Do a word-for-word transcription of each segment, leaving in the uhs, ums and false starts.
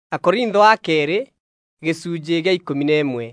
Akorintho wa kerĩ gĩcunjĩ gĩa ikũmi na ĩmwe.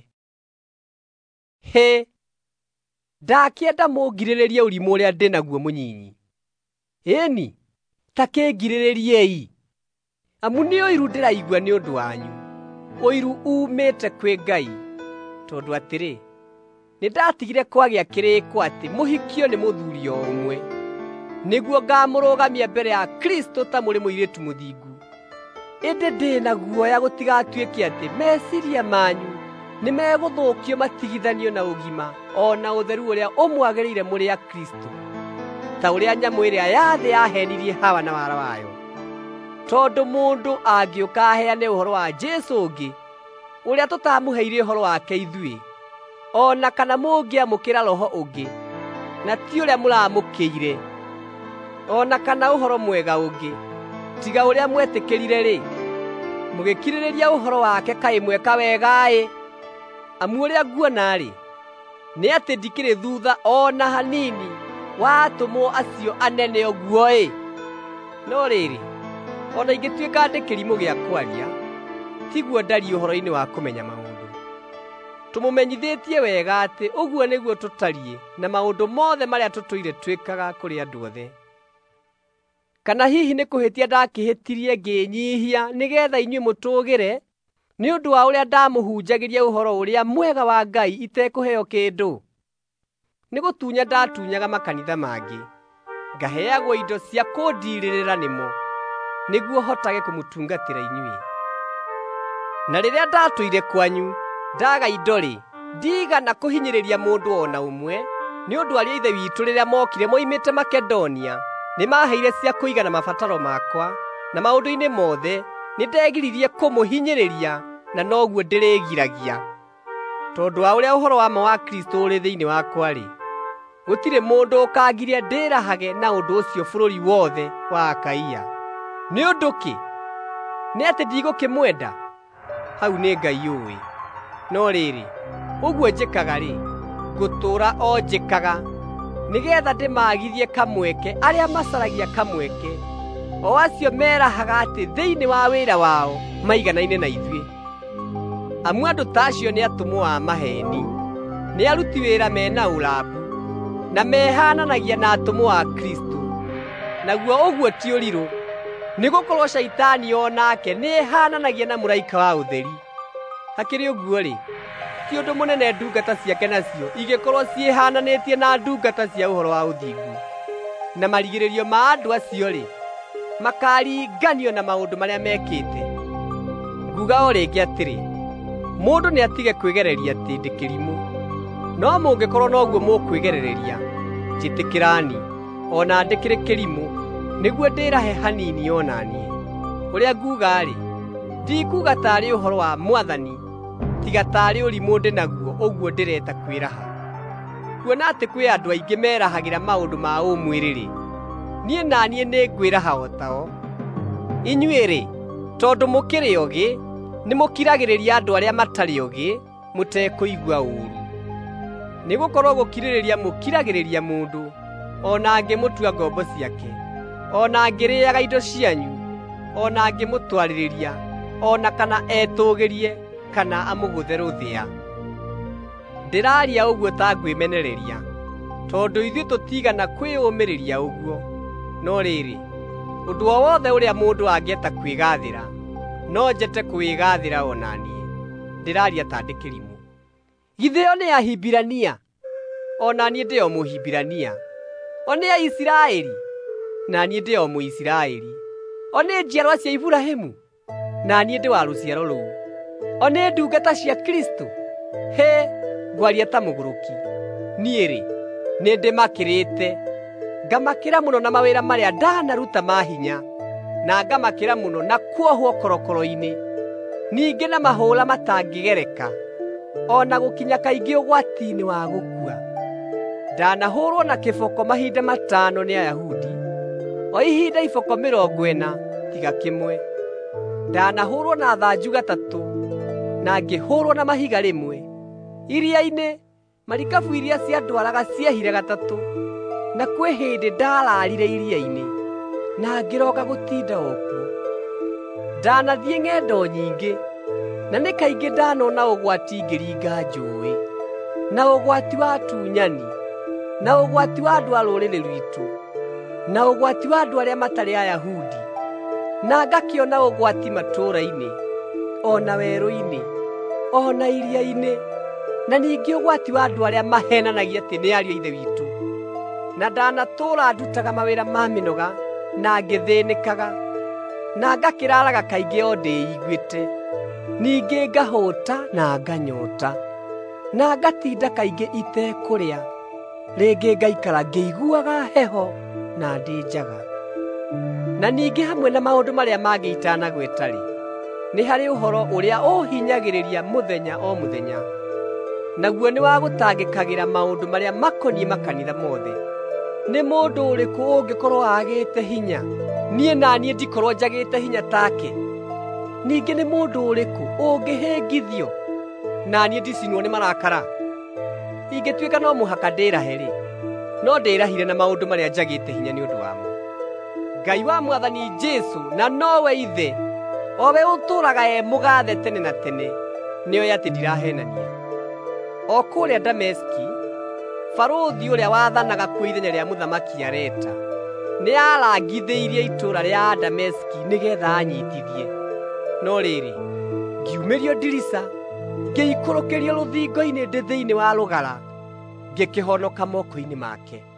Hĩ! Ndakĩenda mũngirĩrĩrie ũrimũ ũrĩa ndĩ naguo mũnyinyi. Ĩni, ta kĩngirĩrĩriei. Amu nĩ ũiru ndĩraigua nĩ ũndũ wanyu, ũiru umĩte kwĩ Ngai. Tondũ atĩrĩ, nĩndatigire kwagĩa kĩrĩĩko atĩ mũhikio nĩ mũthuuri o ũmwe, nĩguo ngamũrũgamia mbere ya Kristo ta mũrĩ mũirĩtu mũthingu. Ĩndĩ ndĩ na guoya gũtigatuĩke atĩ meciria manyu nĩmegũthũkio matigithanio na ũgima o na ũtheru ũrĩa ũmwagĩrĩire mũrĩ a Kristo, ta ũrĩa nyamũ ĩrĩa ya thĩ yahenirie Hawa na wara wayo. Tondũ mũndũ angĩũka aheane ũhoro wa Jesũ ũngĩ, ũrĩa tũtamũheire ũhoro wake ithuĩ, o na kana mũngĩamũkĩra roho ũngĩ, na ti ũrĩa mũramũkĩire, o na kana ũhoro mwega ũngĩ, tiga ũrĩa mwetĩkĩrire-rĩ, mũgĩkirĩrĩria ũhoro wake kaĩ mweka wega-ĩ. Amu ũrĩa nguona-rĩ, nĩ atĩ ndikĩrĩ thuutha o na hanini wa atũmwo acio anene ũguo-ĩ. No rĩrĩ, o na ingĩtuĩka ndĩ kĩrimũ gĩa kwaria, tiguo ndariĩ ũhoro-inĩ wa kũmenya maũndũ. Tũmũmenyithĩtie wega atĩ ũguo nĩguo tũtariĩ na maũndũ mothe marĩa tũtũire twĩkaga kũrĩ andũ othe. Kana hihi nĩ kũhĩtia ndakĩhĩtirie ngĩnyihia nĩgeetha inyuĩ mũtũũgĩre, nĩ ũndũ wa ũrĩa ndamũhunjagĩria ũhoro ũrĩa mwega wa Ngai itekũheo kĩndũ? Nĩ gũtunya ndatunyaga makanitha mangĩ, ngaheagwo indo cia kũndiirĩrĩra nĩmo, nĩguo hotage kũmũtungatĩra inyuĩ. Na rĩrĩa ndatũire kwanyu, ndaga indo-rĩ, ndigana kũhinyĩrĩria mũndũ o na ũmwe, nĩ ũndũ ariũ a Ithe witũ rĩrĩa mookire moimĩte Makedonia, nĩmaheire cia kũigana mabataro makwa, na maũndũ-inĩ mothe nĩndegiririe kũmũhinyĩrĩria, na noguo ndĩrĩgiragia. Tondũ wa ũrĩa ũhoro wa ma wa Kristo ũrĩ thĩinĩ wakwa-rĩ, gũtirĩ mũndũ ũkangiria ndĩrahage na ũndũ ũcio bũrũri wothe wa Akaia. Nĩ ũndũ kĩ? Nĩ atĩ ndigũkĩmwenda? Hau nĩ Ngai ũĩ. No rĩrĩ, ũguo njĩkaga-rĩ, ngũtũũra o njĩkaga, nĩgeetha ndĩmaagithie kamweke arĩa macaragia kamweke, o acio merahaga atĩ thĩinĩ wa wĩra wao maiganaine na ithuĩ. Amu andũ ta acio nĩ atũmwo a maheeni, nĩ aruti wĩra mena ũrambu, na mehananagia na atũmwo a Kristo. Naguo ũguo ti ũrirũ, nĩgũkorwo Shaitani o nake nĩehananagia na mũraika wa ũtheri. Hakĩrĩ ũguo-rĩ, ti ũndũ mũnene ndungata ciake nacio igĩkorwo ciĩhananĩtie na ndungata cia ũhoro wa ũthingu. Na marigĩrĩrio ma andũ acio-rĩ, makaringanio na maũndũ marĩa mekĩte. Nguga o rĩngĩ atĩrĩ, mũndũ nĩ atige kwĩgereria atĩ ndĩ kĩrimũ. No mũngĩkorwo noguo mũkwĩgerereria, njĩtĩkĩrani, o na ndĩkĩrĩ kĩrimũ, nĩguo ndĩrahe hanini o na niĩ. Ũrĩa nguga-rĩ, ndikuuga taarĩ ũhoro wa Mwathani, tiga taarĩ ũrimũ ndĩ naguo ũguo ndĩreta kwĩraha. Kuona atĩ kwĩ andũ aingĩ merahagĩra maũndũ ma ũmwĩrĩ-rĩ, niĩ na niĩ nĩ ngwĩraha o tao. Inyuĩ-rĩ, tondũ mũkĩrĩ ogĩ, nĩmũkiragĩrĩria andũ arĩa matarĩ ogĩ, mũtekũigua ũũru. Nĩgũkorwo gũkirĩrĩria mũkiragĩrĩria mũndũ, o na angĩmũtua ngombo ciake, o na angĩrĩĩaga indo cianyu, o na angĩmũtwarĩrĩria, o na kana etũũgĩrie, kana amũgũthe rũthĩa. Ndĩraaria ũguo ta ngwĩmenereria, tondũ ithuĩ tũtigana kwĩyũmĩrĩria ũguo. No rĩrĩ, ũndũ o wothe ũrĩa mũndũ angĩeta kwĩgaathĩra, no njete kwĩgaathĩra o na niĩ. Ndĩraaria ta ndĩ kĩrimũ. Githĩ o nĩ Ahibirania? O na niĩ ndĩ o Mũhibirania. O nĩ Aisiraeli? Na niĩ ndĩ o Mũisiraeli. O nĩ njiarwa cia Iburahĩmu? Na niĩ ndĩ wa rũciaro rũu. O nĩ ndungata cia Kristo? Hĩ, ngwaria ta mũgũrũki. Niĩ-rĩ, nĩ ndĩmakĩrĩte, ngamakĩra mũno na mawĩra marĩa ndanaruta ma hinya, na ngamakĩra mũno na kuohwo korokoro-inĩ, ningĩ na mahũũra matangĩgereka, o na gũkinya kaingĩ ũgwati-inĩ wa gũkua. Ndanahũũrwo na kĩboko mahinda matano nĩ Ayahudi, o ihinda iboko mĩrongo ĩna tiga kĩmwe. Ndanahũũrwo na thanju gatatũ, na ngĩhũũrwo na mahiga rĩmwe. Iria-inĩ, marikabu iria ciandwaraga ciehire gatatũ, na kwĩ hĩndĩ ndararire iria-inĩ, na ngĩroka gũtinda okuo. Ndanathiĩ ng'endo nyingĩ, na nĩ kaingĩ ndanona ũgwati ngĩringa njũĩ, na ũgwati wa atunyani, na ũgwati wa andũ a rũrĩrĩ rwitũ, na ũgwati wa andũ arĩa matarĩ Ayahudi, na ngakĩona ũgwati matũũra-inĩ, o na werũ-inĩ, o na iria-inĩ, na ningĩ ũgwati wa andũ arĩa maheenanagia atĩ nĩ ariũ a Ithe witũ. Na ndanatũũra ndutaga mawĩra ma mĩnoga, na ngĩthĩnĩkaga, na ngakĩraaraga kaingĩ o ndĩiguĩte, ningĩ ngahũũta na nganyota, na ngatinda kaingĩ itekũrĩa, rĩngĩ ngaikara ngĩiguaga heho na ndĩ njaga. Na ningĩ hamwe na maũndũ marĩa mangĩ itanagweta-rĩ, nĩ harĩ ũhoro ũrĩa ũhinyagĩrĩria mũthenya o mũthenya, naguo nĩ wa gũtangĩkagĩra maũndũ marĩa makoniĩ makanitha mothe. Nĩ mũndũ ũrĩkũ ũngĩkorwo agĩte hinya? Niĩ na niĩ ndikorwo njagĩte hinya take. Ningĩ nĩ mũndũ ũrĩkũ ũngĩhĩngithio? Na niĩ ndicinwo nĩ marakara. Ingĩtuĩka no mũhaka ndĩrahe-rĩ, no ndĩrahire na maũndũ marĩa njagĩte hinya nĩ ũndũ wamo. Ngai wa Mwathani Jesũ, na nowe Ithe, o we ũtũũraga e mũgaathe tene na tene, nĩoĩ atĩ ndirahenania. O kũrĩa Dameski, barũthi ũrĩa wathanaga kuo ithenya rĩa Mũthamaki Areta nĩ arangithĩirie itũũra rĩa Dameski nĩgeetha anyiitithie. No rĩrĩ, ngiumĩrio ndirica, ngĩikũrũkĩrio rũthingo-inĩ ndĩ thĩinĩ wa rũgara, ngĩkĩhonoka moko-inĩ make.